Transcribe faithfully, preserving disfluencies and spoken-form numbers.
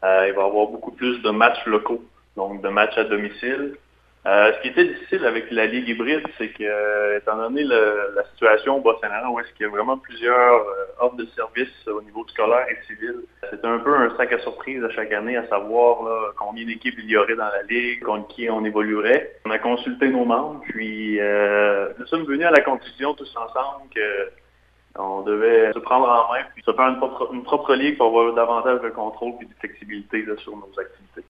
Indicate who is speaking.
Speaker 1: Euh, il va y avoir beaucoup plus de matchs locaux, donc de matchs à domicile. Euh, ce qui était difficile avec la Ligue hybride, c'est que, euh, étant donné le, la situation au Bas-Saint-Laurent, où est-ce qu'il y a vraiment plusieurs euh, offres de services au niveau scolaire et civil, c'est un peu un sac à surprise à chaque année, à savoir là, combien d'équipes il y aurait dans la Ligue, contre qui on évoluerait. On a consulté nos membres, puis euh, nous sommes venus à la conclusion tous ensemble que on devait se prendre en main puis se faire une propre, une propre ligue pour avoir davantage de contrôle et de flexibilité là, sur nos activités.